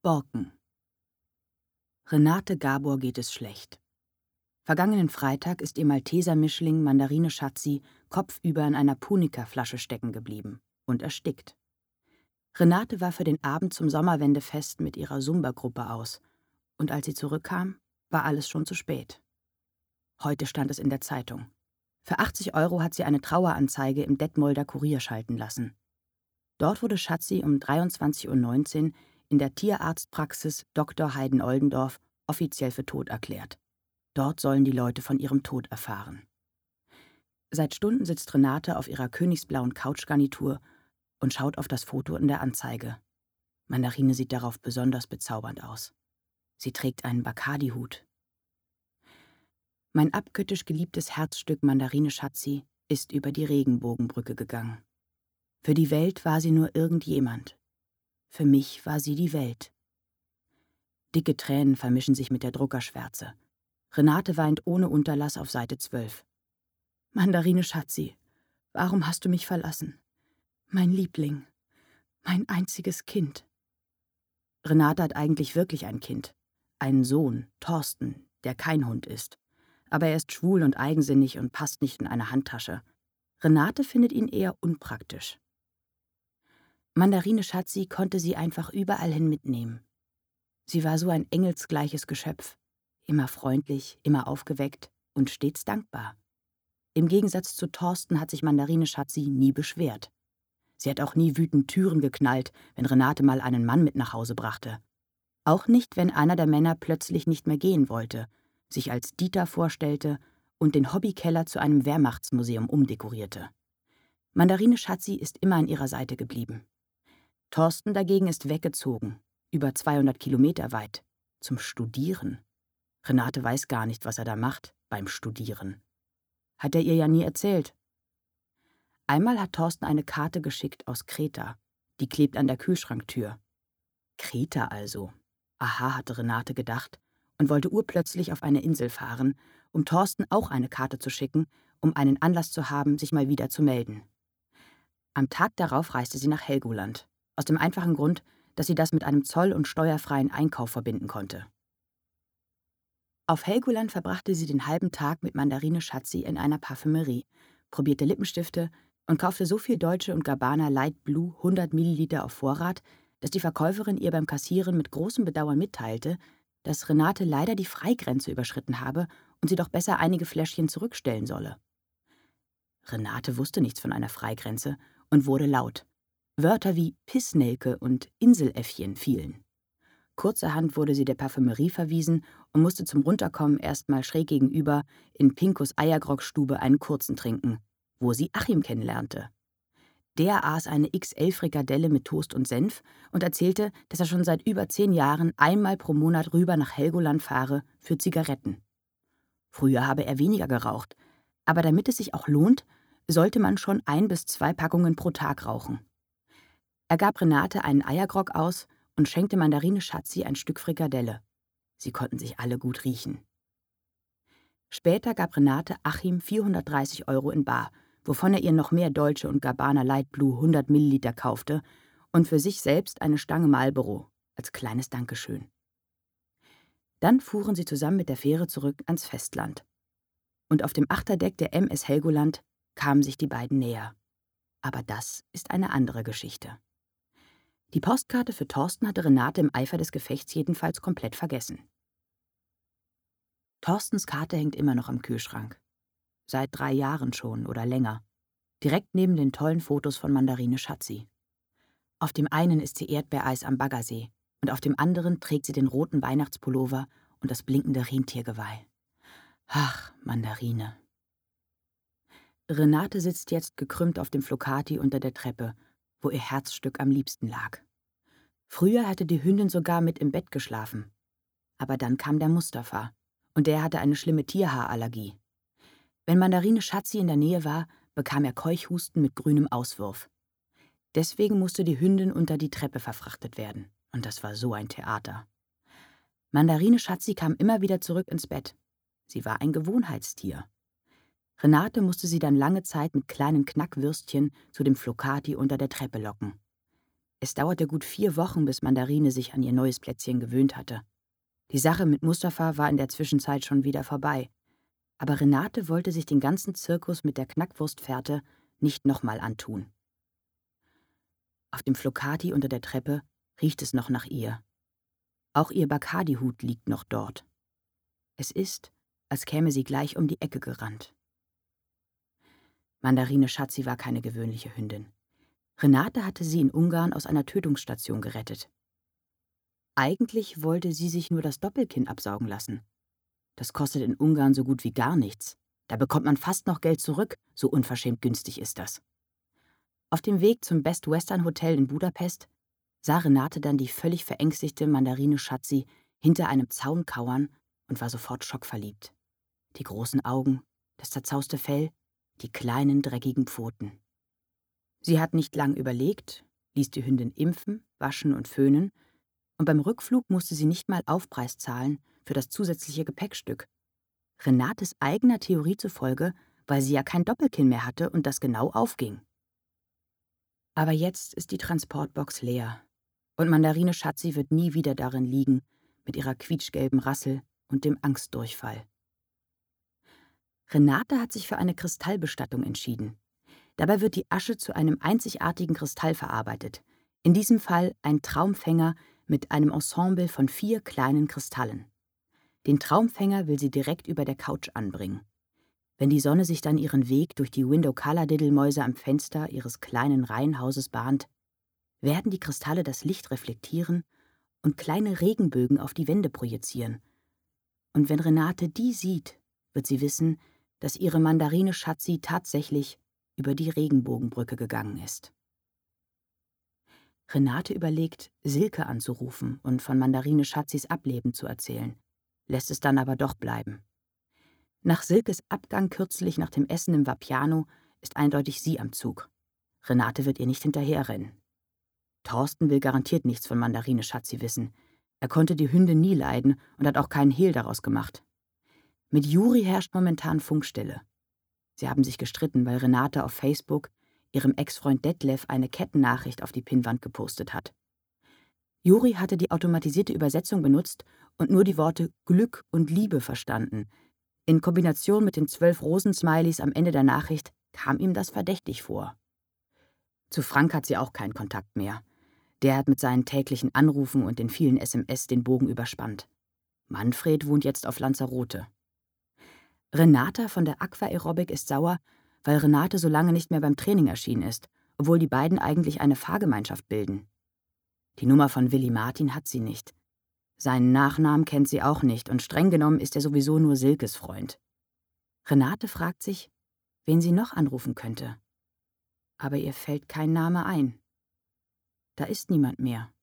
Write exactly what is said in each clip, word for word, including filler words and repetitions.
Borken. Renate Gabor geht es schlecht. Vergangenen Freitag ist ihr Malteser-Mischling Mandarine Schatzi kopfüber in einer Punika-Flasche stecken geblieben und erstickt. Renate war für den Abend zum Sommerwendefest mit ihrer Zumba-Gruppe aus. Und als sie zurückkam, war alles schon zu spät. Heute stand es in der Zeitung. Für achtzig Euro hat sie eine Traueranzeige im Detmolder Kurier schalten lassen. Dort wurde Schatzi um dreiundzwanzig Uhr neunzehn in der Tierarztpraxis Doktor Heiden-Oldendorf offiziell für tot erklärt. Dort sollen die Leute von ihrem Tod erfahren. Seit Stunden sitzt Renate auf ihrer königsblauen Couchgarnitur und schaut auf das Foto in der Anzeige. Mandarine sieht darauf besonders bezaubernd aus. Sie trägt einen Bacardi-Hut. Mein abgöttisch geliebtes Herzstück Mandarine Schatzi ist über die Regenbogenbrücke gegangen. Für die Welt war sie nur irgendjemand. Für mich war sie die Welt. Dicke Tränen vermischen sich mit der Druckerschwärze. Renate weint ohne Unterlass auf Seite zwölf. Mandarine Schatzi, warum hast du mich verlassen? Mein Liebling, mein einziges Kind. Renate hat eigentlich wirklich ein Kind. Einen Sohn, Thorsten, der kein Hund ist. Aber er ist schwul und eigensinnig und passt nicht in eine Handtasche. Renate findet ihn eher unpraktisch. Mandarine Schatzi konnte sie einfach überall hin mitnehmen. Sie war so ein engelsgleiches Geschöpf. Immer freundlich, immer aufgeweckt und stets dankbar. Im Gegensatz zu Thorsten hat sich Mandarine Schatzi nie beschwert. Sie hat auch nie wütend Türen geknallt, wenn Renate mal einen Mann mit nach Hause brachte. Auch nicht, wenn einer der Männer plötzlich nicht mehr gehen wollte, sich als Dieter vorstellte und den Hobbykeller zu einem Wehrmachtsmuseum umdekorierte. Mandarine Schatzi ist immer an ihrer Seite geblieben. Thorsten dagegen ist weggezogen, über zweihundert Kilometer weit, zum Studieren. Renate weiß gar nicht, was er da macht beim Studieren. Hat er ihr ja nie erzählt. Einmal hat Thorsten eine Karte geschickt aus Kreta. Die klebt an der Kühlschranktür. Kreta also. Aha, hatte Renate gedacht und wollte urplötzlich auf eine Insel fahren, um Thorsten auch eine Karte zu schicken, um einen Anlass zu haben, sich mal wieder zu melden. Am Tag darauf reiste sie nach Helgoland. Aus dem einfachen Grund, dass sie das mit einem zoll- und steuerfreien Einkauf verbinden konnte. Auf Helgoland verbrachte sie den halben Tag mit Mandarine Schatzi in einer Parfümerie, probierte Lippenstifte und kaufte so viel Dolce und Gabbana Light Blue hundert Milliliter auf Vorrat, dass die Verkäuferin ihr beim Kassieren mit großem Bedauern mitteilte, dass Renate leider die Freigrenze überschritten habe und sie doch besser einige Fläschchen zurückstellen solle. Renate wusste nichts von einer Freigrenze und wurde laut. Wörter wie Pissnelke und Inseläffchen fielen. Kurzerhand wurde sie der Parfümerie verwiesen und musste zum Runterkommen erst mal schräg gegenüber in Pinkos Eiergrockstube einen kurzen trinken, wo sie Achim kennenlernte. Der aß eine X L-Frikadelle mit Toast und Senf und erzählte, dass er schon seit über zehn Jahren einmal pro Monat rüber nach Helgoland fahre für Zigaretten. Früher habe er weniger geraucht, aber damit es sich auch lohnt, sollte man schon ein bis zwei Packungen pro Tag rauchen. Er gab Renate einen Eiergrog aus und schenkte Mandarine Schatzi ein Stück Frikadelle. Sie konnten sich alle gut riechen. Später gab Renate Achim vierhundertdreißig Euro in bar, wovon er ihr noch mehr Dolce und Gabbana Light Blue hundert Milliliter kaufte und für sich selbst eine Stange Marlboro als kleines Dankeschön. Dann fuhren sie zusammen mit der Fähre zurück ans Festland. Und auf dem Achterdeck der M S Helgoland kamen sich die beiden näher. Aber das ist eine andere Geschichte. Die Postkarte für Thorsten hatte Renate im Eifer des Gefechts jedenfalls komplett vergessen. Thorstens Karte hängt immer noch am Kühlschrank. Seit drei Jahren schon oder länger. Direkt neben den tollen Fotos von Mandarine Schatzi. Auf dem einen ist sie Erdbeereis am Baggersee und auf dem anderen trägt sie den roten Weihnachtspullover und das blinkende Rentiergeweih. Ach, Mandarine. Renate sitzt jetzt gekrümmt auf dem Flocati unter der Treppe, wo ihr Herzstück am liebsten lag. Früher hatte die Hündin sogar mit im Bett geschlafen. Aber dann kam der Mustafa und der hatte eine schlimme Tierhaarallergie. Wenn Mandarine Schatzi in der Nähe war, bekam er Keuchhusten mit grünem Auswurf. Deswegen musste die Hündin unter die Treppe verfrachtet werden. Und das war so ein Theater. Mandarine Schatzi kam immer wieder zurück ins Bett. Sie war ein Gewohnheitstier. Renate musste sie dann lange Zeit mit kleinen Knackwürstchen zu dem Flocati unter der Treppe locken. Es dauerte gut vier Wochen, bis Mandarine sich an ihr neues Plätzchen gewöhnt hatte. Die Sache mit Mustafa war in der Zwischenzeit schon wieder vorbei. Aber Renate wollte sich den ganzen Zirkus mit der Knackwurstfährte nicht nochmal antun. Auf dem Flocati unter der Treppe riecht es noch nach ihr. Auch ihr Bacardi-Hut liegt noch dort. Es ist, als käme sie gleich um die Ecke gerannt. Mandarine Schatzi war keine gewöhnliche Hündin. Renate hatte sie in Ungarn aus einer Tötungsstation gerettet. Eigentlich wollte sie sich nur das Doppelkinn absaugen lassen. Das kostet in Ungarn so gut wie gar nichts. Da bekommt man fast noch Geld zurück, so unverschämt günstig ist das. Auf dem Weg zum Best Western Hotel in Budapest sah Renate dann die völlig verängstigte Mandarine Schatzi hinter einem Zaun kauern und war sofort schockverliebt. Die großen Augen, das zerzauste Fell, die kleinen, dreckigen Pfoten. Sie hat nicht lang überlegt, ließ die Hündin impfen, waschen und föhnen, und beim Rückflug musste sie nicht mal Aufpreis zahlen für das zusätzliche Gepäckstück. Renates eigener Theorie zufolge, weil sie ja kein Doppelkinn mehr hatte und das genau aufging. Aber jetzt ist die Transportbox leer und Mandarine Schatzi wird nie wieder darin liegen, mit ihrer quietschgelben Rassel und dem Angstdurchfall. Renate hat sich für eine Kristallbestattung entschieden. Dabei wird die Asche zu einem einzigartigen Kristall verarbeitet, in diesem Fall ein Traumfänger mit einem Ensemble von vier kleinen Kristallen. Den Traumfänger will sie direkt über der Couch anbringen. Wenn die Sonne sich dann ihren Weg durch die Window-Color-Diddelmäuse am Fenster ihres kleinen Reihenhauses bahnt, werden die Kristalle das Licht reflektieren und kleine Regenbögen auf die Wände projizieren. Und wenn Renate die sieht, wird sie wissen, dass ihre Mandarine Schatzi tatsächlich über die Regenbogenbrücke gegangen ist. Renate überlegt, Silke anzurufen und von Mandarine Schatzis Ableben zu erzählen, lässt es dann aber doch bleiben. Nach Silkes Abgang kürzlich nach dem Essen im Vapiano ist eindeutig sie am Zug. Renate wird ihr nicht hinterherrennen. Thorsten will garantiert nichts von Mandarine Schatzi wissen. Er konnte die Hündin nie leiden und hat auch keinen Hehl daraus gemacht. Mit Juri herrscht momentan Funkstille. Sie haben sich gestritten, weil Renate auf Facebook ihrem Ex-Freund Detlef eine Kettennachricht auf die Pinnwand gepostet hat. Juri hatte die automatisierte Übersetzung benutzt und nur die Worte Glück und Liebe verstanden. In Kombination mit den zwölf Rosen-Smileys am Ende der Nachricht kam ihm das verdächtig vor. Zu Frank hat sie auch keinen Kontakt mehr. Der hat mit seinen täglichen Anrufen und den vielen S M S den Bogen überspannt. Manfred wohnt jetzt auf Lanzarote. Renata von der Aquaerobik ist sauer, weil Renate so lange nicht mehr beim Training erschienen ist, obwohl die beiden eigentlich eine Fahrgemeinschaft bilden. Die Nummer von Willi Martin hat sie nicht. Seinen Nachnamen kennt sie auch nicht und streng genommen ist er sowieso nur Silkes Freund. Renate fragt sich, wen sie noch anrufen könnte. Aber ihr fällt kein Name ein. Da ist niemand mehr.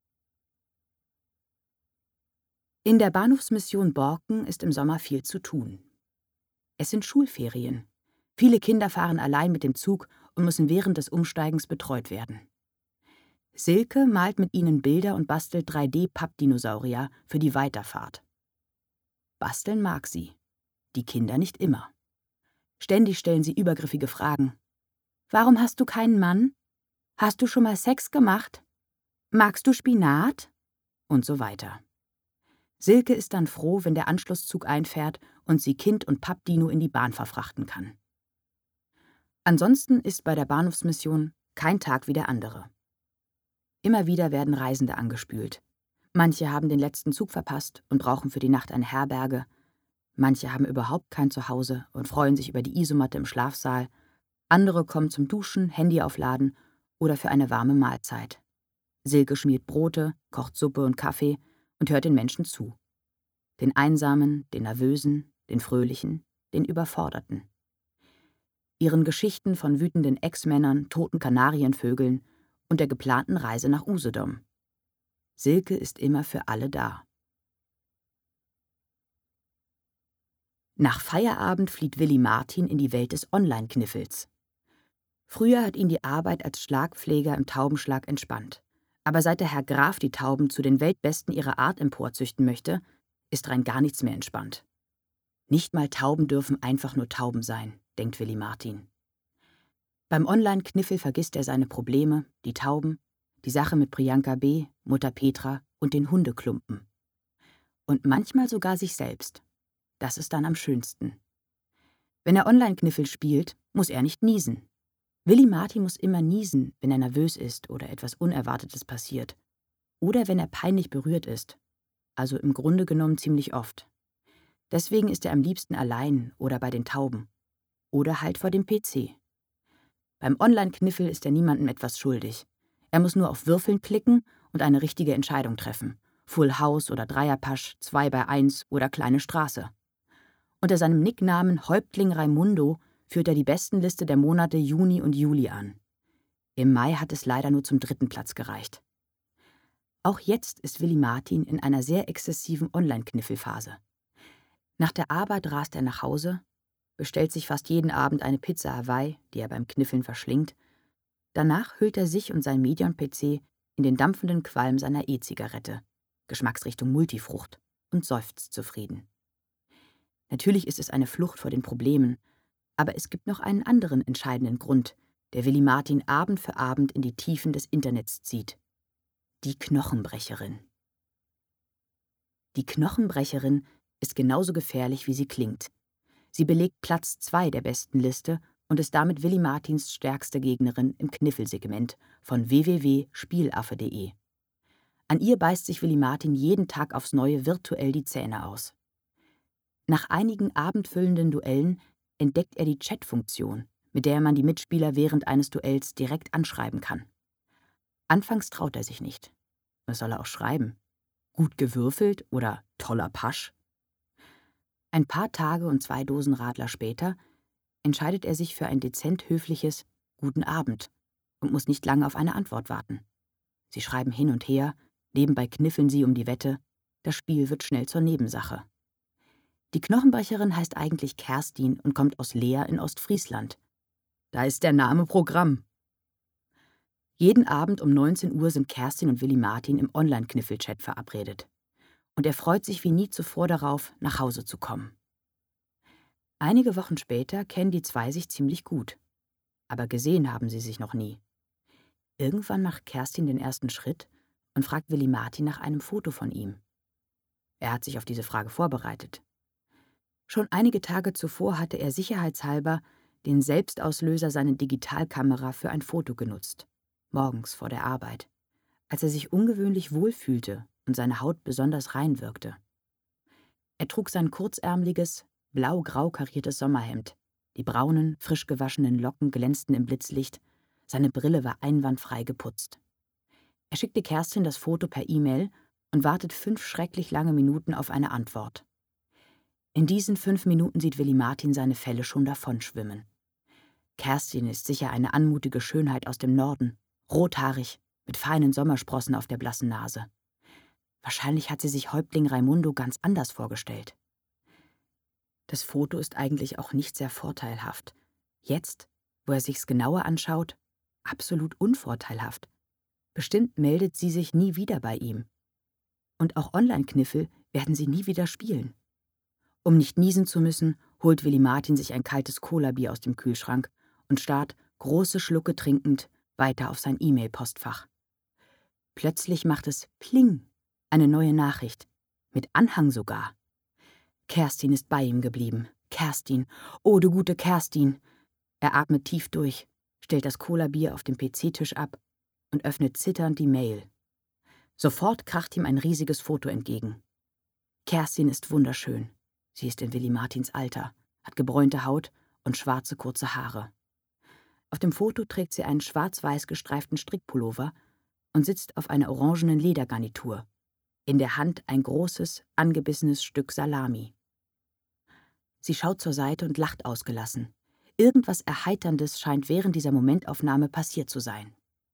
In der Bahnhofsmission Borken ist im Sommer viel zu tun. Es sind Schulferien. Viele Kinder fahren allein mit dem Zug und müssen während des Umsteigens betreut werden. Silke malt mit ihnen Bilder und bastelt drei D-Pappdinosaurier für die Weiterfahrt. Basteln mag sie, die Kinder nicht immer. Ständig stellen sie übergriffige Fragen. Warum hast du keinen Mann? Hast du schon mal Sex gemacht? Magst du Spinat? Und so weiter. Silke ist dann froh, wenn der Anschlusszug einfährt und sie Kind und Pappdino in die Bahn verfrachten kann. Ansonsten ist bei der Bahnhofsmission kein Tag wie der andere. Immer wieder werden Reisende angespült. Manche haben den letzten Zug verpasst und brauchen für die Nacht eine Herberge. Manche haben überhaupt kein Zuhause und freuen sich über die Isomatte im Schlafsaal. Andere kommen zum Duschen, Handy aufladen oder für eine warme Mahlzeit. Silke schmiert Brote, kocht Suppe und Kaffee und hört den Menschen zu. Den Einsamen, den Nervösen, den Fröhlichen, den Überforderten. Ihren Geschichten von wütenden Ex-Männern, toten Kanarienvögeln und der geplanten Reise nach Usedom. Silke ist immer für alle da. Nach Feierabend flieht Willi Martin in die Welt des Online-Kniffels. Früher hat ihn die Arbeit als Schlagpfleger im Taubenschlag entspannt. Aber seit der Herr Graf die Tauben zu den Weltbesten ihrer Art emporzüchten möchte, ist rein gar nichts mehr entspannt. Nicht mal Tauben dürfen einfach nur Tauben sein, denkt Willi Martin. Beim Online-Kniffel vergisst er seine Probleme, die Tauben, die Sache mit Priyanka B., Mutter Petra und den Hundeklumpen. Und manchmal sogar sich selbst. Das ist dann am schönsten. Wenn er Online-Kniffel spielt, muss er nicht niesen. Willi Martin muss immer niesen, wenn er nervös ist oder etwas Unerwartetes passiert. Oder wenn er peinlich berührt ist. Also im Grunde genommen ziemlich oft. Deswegen ist er am liebsten allein oder bei den Tauben. Oder halt vor dem P C. Beim Online-Kniffel ist er niemandem etwas schuldig. Er muss nur auf Würfeln klicken und eine richtige Entscheidung treffen. Full House oder Dreierpasch, zwei bei eins oder kleine Straße. Unter seinem Nicknamen Häuptling Raimundo führt er die Bestenliste der Monate Juni und Juli an. Im Mai hat es leider nur zum dritten Platz gereicht. Auch jetzt ist Willi Martin in einer sehr exzessiven Online-Kniffelphase. Nach der Arbeit rast er nach Hause, bestellt sich fast jeden Abend eine Pizza Hawaii, die er beim Kniffeln verschlingt. Danach hüllt er sich und sein Medion-P C in den dampfenden Qualm seiner E-Zigarette, Geschmacksrichtung Multifrucht, und seufzt zufrieden. Natürlich ist es eine Flucht vor den Problemen, aber es gibt noch einen anderen entscheidenden Grund, der Willi Martin Abend für Abend in die Tiefen des Internets zieht. Die Knochenbrecherin. Die Knochenbrecherin ist genauso gefährlich, wie sie klingt. Sie belegt Platz zwei der besten Liste und ist damit Willi Martins stärkste Gegnerin im Kniffelsegment von w w w punkt spielaffe punkt de. An ihr beißt sich Willi Martin jeden Tag aufs Neue virtuell die Zähne aus. Nach einigen abendfüllenden Duellen entdeckt er die Chat-Funktion, mit der man die Mitspieler während eines Duells direkt anschreiben kann. Anfangs traut er sich nicht. Was soll er auch schreiben? Gut gewürfelt oder toller Pasch? Ein paar Tage und zwei Dosen Radler später entscheidet er sich für ein dezent höfliches Guten Abend und muss nicht lange auf eine Antwort warten. Sie schreiben hin und her, nebenbei kniffeln sie um die Wette, das Spiel wird schnell zur Nebensache. Die Knochenbrecherin heißt eigentlich Kerstin und kommt aus Leer in Ostfriesland. Da ist der Name Programm. Jeden Abend um neunzehn Uhr sind Kerstin und Willi Martin im Online-Kniffel-Chat verabredet. Und er freut sich wie nie zuvor darauf, nach Hause zu kommen. Einige Wochen später kennen die zwei sich ziemlich gut. Aber gesehen haben sie sich noch nie. Irgendwann macht Kerstin den ersten Schritt und fragt Willi Martin nach einem Foto von ihm. Er hat sich auf diese Frage vorbereitet. Schon einige Tage zuvor hatte er sicherheitshalber den Selbstauslöser seiner Digitalkamera für ein Foto genutzt. Morgens vor der Arbeit, als er sich ungewöhnlich wohl fühlte und seine Haut besonders rein wirkte. Er trug sein kurzärmeliges, blau-grau kariertes Sommerhemd, die braunen, frisch gewaschenen Locken glänzten im Blitzlicht, seine Brille war einwandfrei geputzt. Er schickte Kerstin das Foto per E-Mail und wartet fünf schrecklich lange Minuten auf eine Antwort. In diesen fünf Minuten sieht Willi Martin seine Felle schon davonschwimmen. Kerstin ist sicher eine anmutige Schönheit aus dem Norden, rothaarig, mit feinen Sommersprossen auf der blassen Nase. Wahrscheinlich hat sie sich Häuptling Raimundo ganz anders vorgestellt. Das Foto ist eigentlich auch nicht sehr vorteilhaft. Jetzt, wo er sich's genauer anschaut, absolut unvorteilhaft. Bestimmt meldet sie sich nie wieder bei ihm. Und auch Online-Kniffel werden sie nie wieder spielen. Um nicht niesen zu müssen, holt Willi Martin sich ein kaltes Cola-Bier aus dem Kühlschrank und starrt, große Schlucke trinkend, weiter auf sein E-Mail-Postfach. Plötzlich macht es Pling, eine neue Nachricht, mit Anhang sogar. Kerstin ist bei ihm geblieben. Kerstin, oh du gute Kerstin. Er atmet tief durch, stellt das Cola-Bier auf dem P C-Tisch ab und öffnet zitternd die Mail. Sofort kracht ihm ein riesiges Foto entgegen. Kerstin ist wunderschön. Sie ist in Willi Martins Alter, hat gebräunte Haut und schwarze kurze Haare. Auf dem Foto trägt sie einen schwarz-weiß gestreiften Strickpullover und sitzt auf einer orangenen Ledergarnitur. In der Hand ein großes, angebissenes Stück Salami. Sie schaut zur Seite und lacht ausgelassen. Irgendwas Erheiterndes scheint während dieser Momentaufnahme passiert zu sein.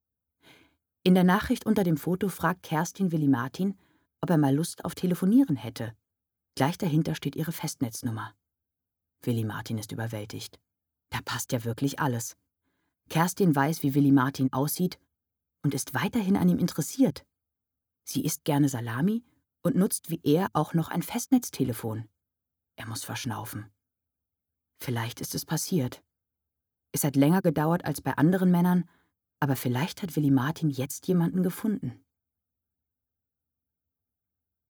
In der Nachricht unter dem Foto fragt Kerstin Willi Martin, ob er mal Lust auf Telefonieren hätte. Gleich dahinter steht ihre Festnetznummer. Willi Martin ist überwältigt. Da passt ja wirklich alles. Kerstin weiß, wie Willi Martin aussieht und ist weiterhin an ihm interessiert. Sie isst gerne Salami und nutzt wie er auch noch ein Festnetztelefon. Er muss verschnaufen. Vielleicht ist es passiert. Es hat länger gedauert als bei anderen Männern, Aber vielleicht hat Willi Martin jetzt jemanden gefunden.